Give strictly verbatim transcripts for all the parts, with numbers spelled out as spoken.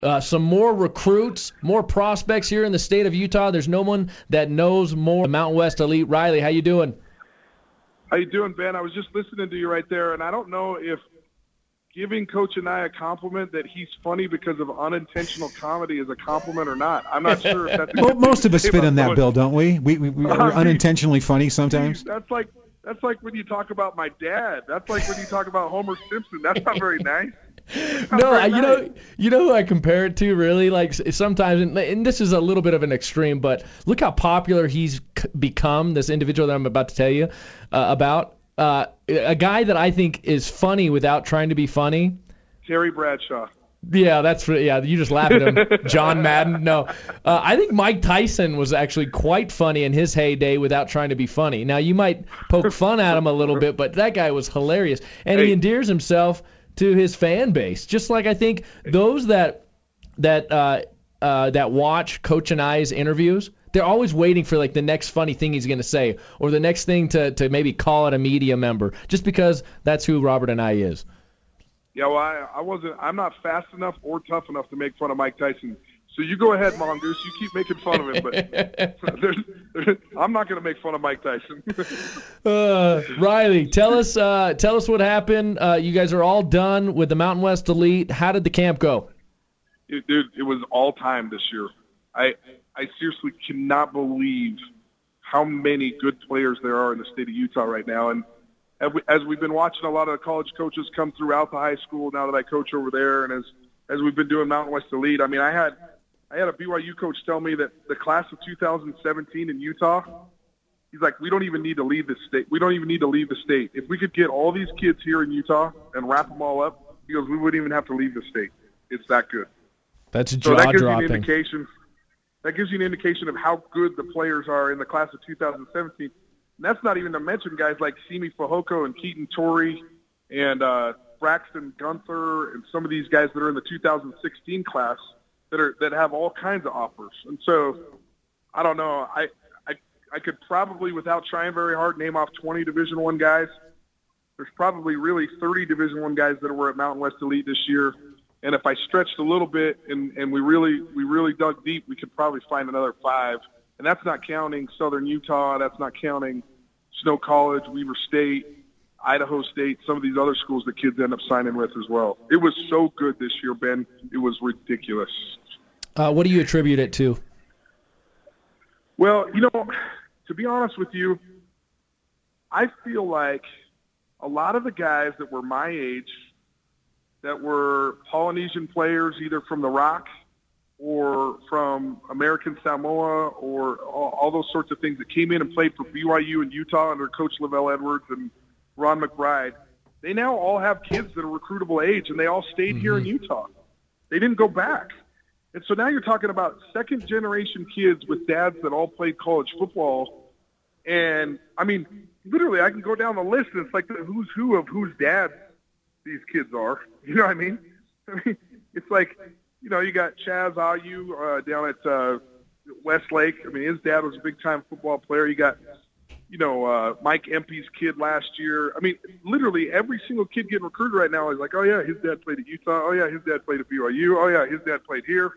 uh, some more recruits, more prospects here in the state of Utah. There's no one that knows more Mountain West Elite. Riley, how you doing? How you doing, Ben? I was just listening to you right there, and I don't know if giving Coach and I a compliment that he's funny because of unintentional comedy is a compliment or not. I'm not sure if that's a well, most of us fit in that bill, don't we? We, we, we are unintentionally funny sometimes. That's like that's like when you talk about my dad. That's like when you talk about Homer Simpson. That's not very nice. No, I, you know, you know who I compare it to, really. Like sometimes, and, and this is a little bit of an extreme, but look how popular he's c- become. This individual that I'm about to tell you uh, about, uh, a guy that I think is funny without trying to be funny. Terry Bradshaw. Yeah, that's yeah. You just laugh at him, John Madden. No, uh, I think Mike Tyson was actually quite funny in his heyday without trying to be funny. Now you might poke fun at him a little bit, but that guy was hilarious, and hey. he endears himself to his fan base, just like I think those that that uh, uh, that watch Coach and I's interviews, they're always waiting for like the next funny thing he's going to say, or the next thing to, to maybe call out a media member, just because that's who Robert and I is. Yeah, well, I, I wasn't. I'm not fast enough or tough enough to make fun of Mike Tyson. So you go ahead, Mongoose. You keep making fun of him, but there's, there's, I'm not going to make fun of Mike Tyson. uh, Riley, tell us, uh, tell us what happened. Uh, you guys are all done with the Mountain West Elite. How did the camp go? It, dude, it was all time this year. I, I seriously cannot believe how many good players there are in the state of Utah right now. And as we've been watching a lot of the college coaches come throughout the high school, now that I coach over there, and as as we've been doing Mountain West Elite, I mean, I had. I had a B Y U coach tell me that the class of two thousand seventeen in Utah, he's like, we don't even need to leave the state. We don't even need to leave the state. If we could get all these kids here in Utah and wrap them all up, he goes, we wouldn't even have to leave the state. It's that good. That's so that gives jaw-dropping. you an indication. That gives you an indication of how good the players are in the class of two thousand seventeen. And that's not even to mention guys like Simi Fehoko and Keaton Torrey and uh, Braxton Gunther and some of these guys that are in the two thousand sixteen class. That are that have all kinds of offers, and so I don't know. I I, I could probably, without trying very hard, name off twenty Division One guys. There's probably really thirty Division One guys that were at Mountain West Elite this year, and if I stretched a little bit and, and we really we really dug deep, we could probably find another five. And that's not counting Southern Utah. That's not counting Snow College, Weber State, Idaho State, some of these other schools that kids end up signing with as well. It was so good this year, Ben. It was ridiculous. Uh, what do you attribute it to? Well, you know, to be honest with you, I feel like a lot of the guys that were my age, that were Polynesian players, either from the Rock or from American Samoa or all, all those sorts of things that came in and played for B Y U and Utah under Coach Lavelle Edwards and Ron McBride, they now all have kids that are recruitable age, and they all stayed mm-hmm. here in Utah. They didn't go back. And so now you're talking about second-generation kids with dads that all played college football. And, I mean, literally, I can go down the list, and it's like the who's who of whose dads these kids are. You know what I mean? I mean, it's like, you know, you got Chaz Ayu uh, down at uh, Westlake. I mean, his dad was a big-time football player. You got, you know, uh, Mike Empey's kid last year. I mean, literally every single kid getting recruited right now is like, oh, yeah, his dad played at Utah. Oh, yeah, his dad played at B Y U. Oh, yeah, his dad played here.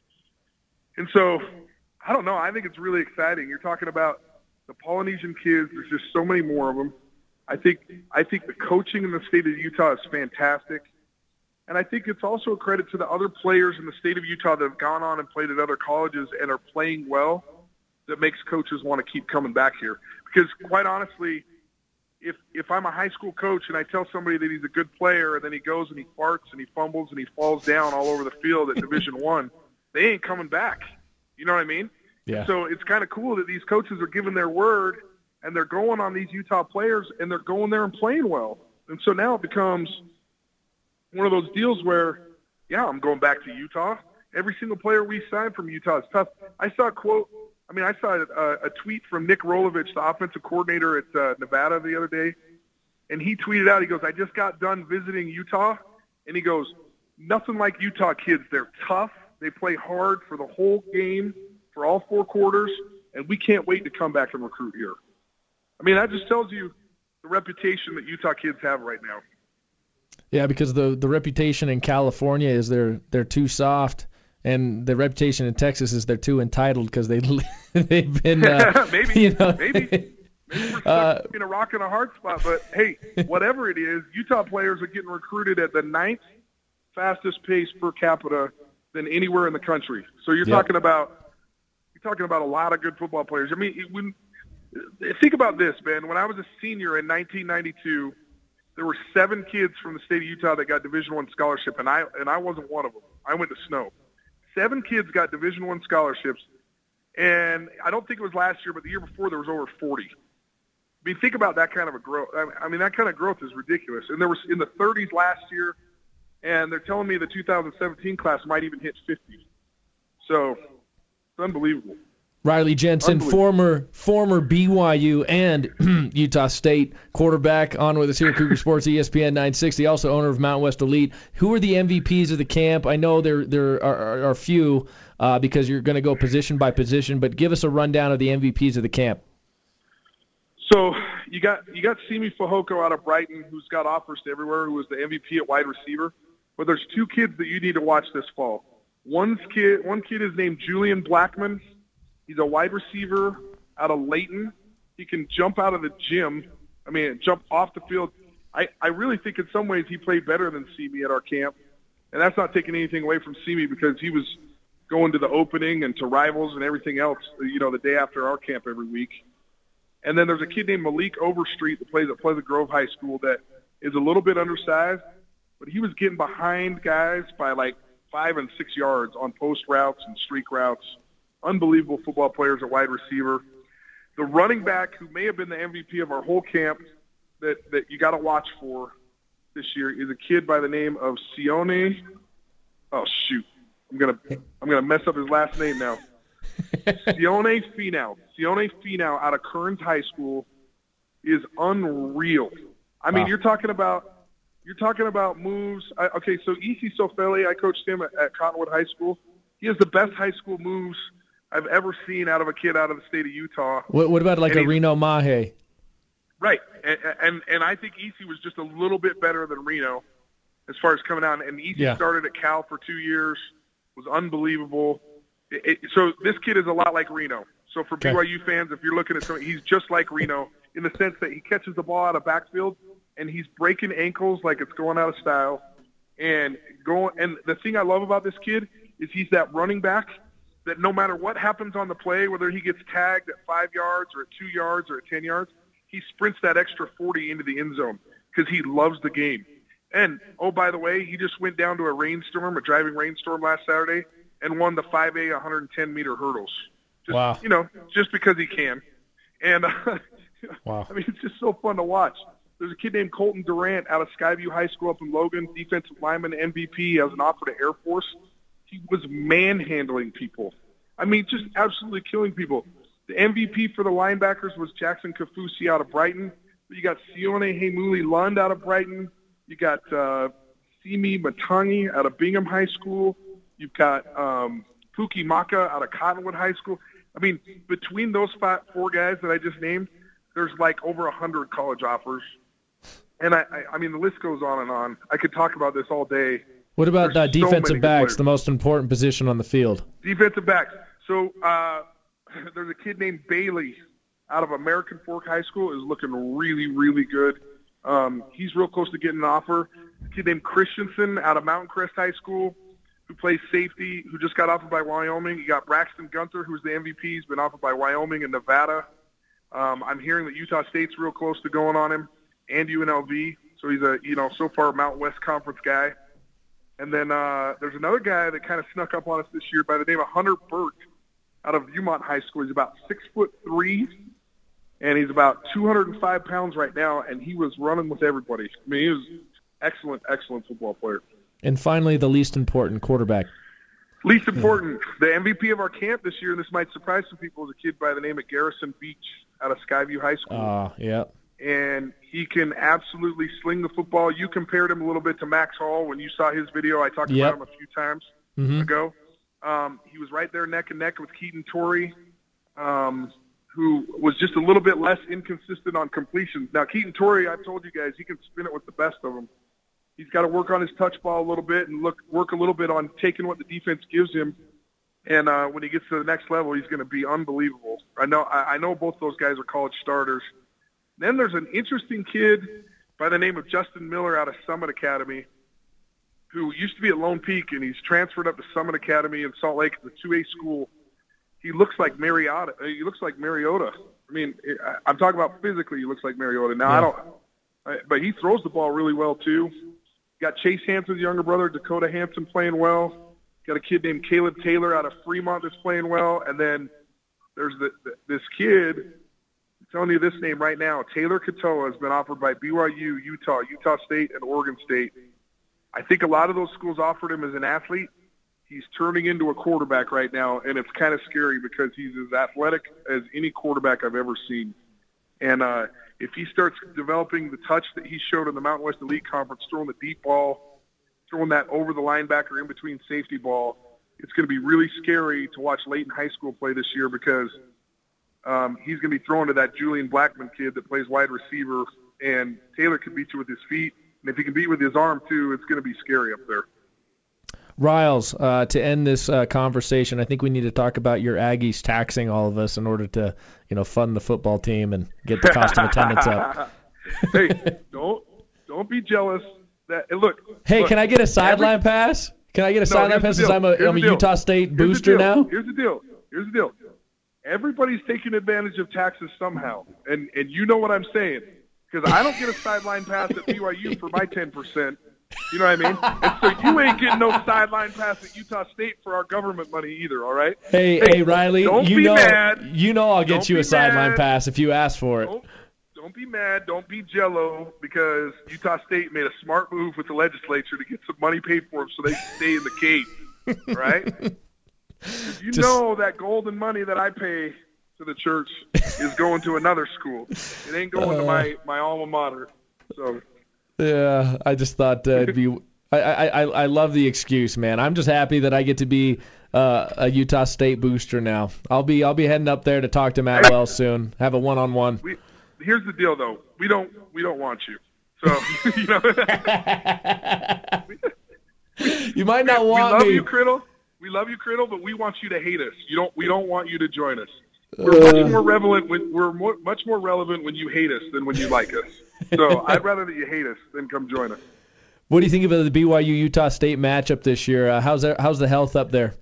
And so, I don't know. I think it's really exciting. You're talking about the Polynesian kids. There's just so many more of them. I think I think the coaching in the state of Utah is fantastic. And I think it's also a credit to the other players in the state of Utah that have gone on and played at other colleges and are playing well that makes coaches want to keep coming back here. Because quite honestly, if if I'm a high school coach and I tell somebody that he's a good player and then he goes and he farts and he fumbles and he falls down all over the field at Division One, they ain't coming back. You know what I mean? Yeah. So it's kind of cool that these coaches are giving their word and they're going on these Utah players and they're going there and playing well. And so now it becomes one of those deals where, yeah, I'm going back to Utah. Every single player we signed from Utah is tough. I saw a quote. I mean, I saw a, a tweet from Nick Rolovich, the offensive coordinator at uh, Nevada the other day, and he tweeted out, he goes, I just got done visiting Utah, and he goes, nothing like Utah kids. They're tough. They play hard for the whole game, for all four quarters, and we can't wait to come back and recruit here. I mean, that just tells you the reputation that Utah kids have right now. Yeah, because the the reputation in California is they're they're too soft. And the reputation in Texas is they're too entitled because they they've been uh, maybe you know, maybe maybe we're stuck uh, between a rock and a hard spot. But hey, whatever it is, Utah players are getting recruited at the ninth fastest pace per capita than anywhere in the country. So you're yep. talking about you're talking about a lot of good football players. I mean, when think about this, man. When I was a senior in nineteen ninety-two, there were seven kids from the state of Utah that got Division One scholarship, and I and I wasn't one of them. I went to Snow. Seven kids got Division One scholarships, and I don't think it was last year, but the year before there was over forty. I mean, think about that kind of a growth. I mean, that kind of growth is ridiculous. And there was in the thirties last year, and they're telling me the two thousand seventeen class might even hit fifty. So it's unbelievable. Riley Jensen, former former B Y U and Utah State quarterback, on with us here at Cougar Sports, E S P N nine sixty, also owner of Mountain West Elite. Who are the M V Ps of the camp? I know there there are, are, are few uh, because you're going to go position by position, but give us a rundown of the M V Ps of the camp. So you got you got Simi Fehoko out of Brighton, who's got offers to everywhere, who was the M V P at wide receiver. But there's two kids that you need to watch this fall. One kid, one kid is named Julian Blackman. He's a wide receiver out of Layton. He can jump out of the gym. I mean, jump off the field. I, I really think in some ways he played better than Simi at our camp. And that's not taking anything away from Simi because he was going to the opening and to rivals and everything else, you know, the day after our camp every week. And then there's a kid named Malik Overstreet that plays at Pleasant Grove High School that is a little bit undersized, but he was getting behind guys by like five and six yards on post routes and streak routes. Unbelievable football players at wide receiver. The running back who may have been the M V P of our whole camp that, that you got to watch for this year is a kid by the name of Sione. Oh shoot, I'm gonna I'm gonna mess up his last name now. Sione Finau. Sione Finau out of Kearns High School is unreal. I mean, wow. you're talking about you're talking about moves. I, okay, so E C Sofele, I coached him at, at Cottonwood High School. He has the best high school moves I've ever seen out of a kid out of the state of Utah. What, what about like and a Reno Mahe? Right, and, and and I think E C was just a little bit better than Reno as far as coming out. And E C yeah. started at Cal for two years, was unbelievable. It, it, so this kid is a lot like Reno. So for okay. B Y U fans, if you're looking at something, he's just like Reno in the sense that he catches the ball out of backfield and he's breaking ankles like it's going out of style. And going. And the thing I love about this kid is he's that running back that no matter what happens on the play, whether he gets tagged at five yards or at two yards or at ten yards, he sprints that extra forty into the end zone because he loves the game. And, oh, by the way, he just went down to a rainstorm, a driving rainstorm last Saturday, and won the five A one hundred ten meter hurdles. Just, wow. You know, just because he can. And, uh, wow. I mean, it's just so fun to watch. There's a kid named Colton Durant out of Skyview High School up in Logan, defensive lineman, M V P, has an offer to Air Force. He was manhandling people. I mean, just absolutely killing people. The M V P for the linebackers was Jackson Kafusi out of Brighton. You got Sione Hemuli Lund out of Brighton. You got uh, Simi Matangi out of Bingham High School. You've got um, Puki Maka out of Cottonwood High School. I mean, between those five, four guys that I just named, there's like over a hundred college offers. And I, I, I mean, the list goes on and on. I could talk about this all day. What about uh, defensive so backs, the most important position on the field? Defensive backs. So uh, there's a kid named Bailey out of American Fork High School is looking really, really good. Um, he's real close to getting an offer. A kid named Christensen out of Mountain Crest High School who plays safety, who just got offered by Wyoming. You got Braxton Gunther, who's the M V P. He's been offered by Wyoming and Nevada. Um, I'm hearing that Utah State's real close to going on him, and U N L V. So he's a, you know, so far Mountain West Conference guy. And then uh, there's another guy that kind of snuck up on us this year by the name of Hunter Burt out of Viewmont High School. He's about six foot three, and he's about two hundred five pounds right now, and he was running with everybody. I mean, he was excellent, excellent football player. And finally, the least important quarterback. Least important. Yeah. The M V P of our camp this year, and this might surprise some people, is a kid by the name of Garrison Beach out of Skyview High School. Ah, uh, yeah. And he can absolutely sling the football. You compared him a little bit to Max Hall when you saw his video. I talked yep. about him a few times mm-hmm. ago. Um, he was right there neck and neck with Keaton Torrey, um, who was just a little bit less inconsistent on completions. Now, Keaton Torrey, I've told you guys, he can spin it with the best of them. He's got to work on his touch ball a little bit and look work a little bit on taking what the defense gives him. And uh, when he gets to the next level, he's going to be unbelievable. I know I, I know both those guys are college starters. Then there's an interesting kid by the name of Justin Miller out of Summit Academy, who used to be at Lone Peak, and he's transferred up to Summit Academy in Salt Lake, the two A school. He looks like Mariota. He looks like Mariota. I mean, I'm talking about physically. He looks like Mariota. Now, yeah. I don't, I, but he throws the ball really well too. Got Chase Hanson's younger brother, Dakota Hanson, playing well. Got a kid named Caleb Taylor out of Fremont that's playing well, and then there's the, the, this kid. I'm telling you this name right now. Taylor Katoa has been offered by B Y U, Utah, Utah State, and Oregon State. I think a lot of those schools offered him as an athlete. He's turning into a quarterback right now, and it's kind of scary because he's as athletic as any quarterback I've ever seen. And uh, if he starts developing the touch that he showed in the Mountain West Elite Conference, throwing the deep ball, throwing that over the linebacker in between safety ball, it's going to be really scary to watch Layton High School play this year because um, he's going to be throwing to that Julian Blackman kid that plays wide receiver, and Taylor can beat you with his feet. And if he can beat with his arm, too, it's going to be scary up there. Riles, uh, to end this uh, conversation, I think we need to talk about your Aggies taxing all of us in order to, you know, fund the football team and get the cost of attendance up. Hey, don't don't be jealous. That look. Hey, look, can I get a sideline every, pass? Can I get a no, sideline pass since I'm a, I'm a Utah State Here's booster now? Here's the deal. Here's the deal. Everybody's taking advantage of taxes somehow, and and you know what I'm saying. Because I don't get a sideline pass at B Y U for my ten percent. You know what I mean? And so you ain't getting no sideline pass at Utah State for our government money either, all right? Hey, hey, hey Riley, don't you be know, mad. You know I'll get don't you a sideline mad. pass if you ask for it. Don't, don't be mad. Don't be jello because Utah State made a smart move with the legislature to get some money paid for them so they can stay in the cave, right? You Just, know that golden money that I pay to the church is going to another school. It ain't going uh, to my, my alma mater. So yeah, I just thought uh, it'd be. I, I I love the excuse, man. I'm just happy that I get to be uh, a Utah State booster now. I'll be I'll be heading up there to talk to Matt Wells soon. Have a one on one. Here's the deal, though. We don't we don't want you. So you know. You might not want me. We love me. you, Criddle. We love you, Criddle, but we want you to hate us. You don't. We don't want you to join us. We're much more relevant when we're more, much more relevant when you hate us than when you like us. So I'd rather that you hate us than come join us. What do you think about the B Y U Utah State matchup this year? Uh, how's there, how's the health up there?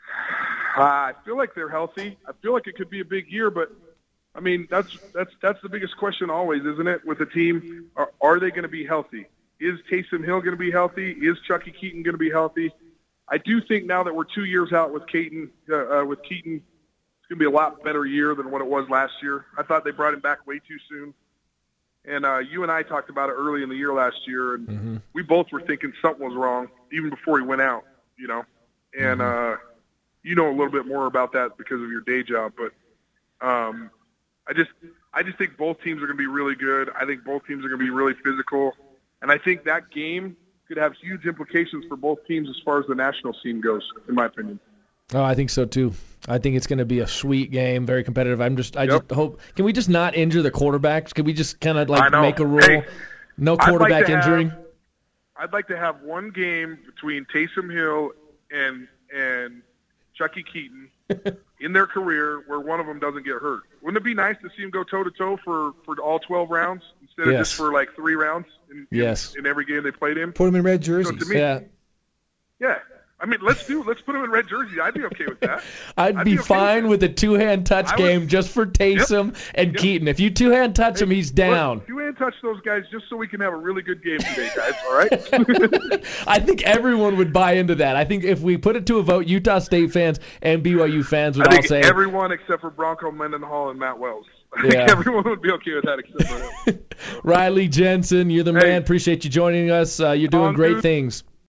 Uh, I feel like they're healthy. I feel like it could be a big year, but I mean that's that's that's the biggest question always, isn't it? With a team, are, are they going to be healthy? Is Taysom Hill going to be healthy? Is Chucky Keaton going to be healthy? I do think now that we're two years out with Keaton, uh, uh, with Keaton. Going to be a lot better year than what it was last year. I thought they brought him back way too soon. And uh, you and I talked about it early in the year last year, and mm-hmm. we both were thinking something was wrong even before he went out, you know. And mm-hmm. uh, you know a little bit more about that because of your day job. But um, I just I just think both teams are going to be really good. I think both teams are going to be really physical. And I think that game could have huge implications for both teams as far as the national scene goes, in my opinion. Oh, I think so too. I think it's going to be a sweet game, very competitive. I'm just, I yep. just hope. Can we just not injure the quarterbacks? Can we just kind of like make a rule, hey, no quarterback I'd like injury? Have, I'd like to have one game between Taysom Hill and and Chucky Keaton in their career where one of them doesn't get hurt. Wouldn't it be nice to see them go toe to toe for for all twelve rounds instead of yes. just for like three rounds in, yes. in, in every game they played in? Put them in red jerseys. So to me, yeah. Yeah. I mean, let's do. Let's put him in red jersey. I'd be okay with that. I'd, I'd be, be okay fine with, with a two-hand touch would, game just for Taysom yep, and yep. Keaton. If you two-hand touch hey, him, he's down. Two-hand touch those guys just so we can have a really good game today, guys. All right. I think everyone would buy into that. I think if we put it to a vote, Utah State fans and B Y U fans would I think all say everyone except for Bronco Mendenhall and Matt Wells. I yeah. think everyone would be okay with that except for him. Riley Jensen, you're the hey, man. Appreciate you joining us. Uh, you're doing on, great dude. things.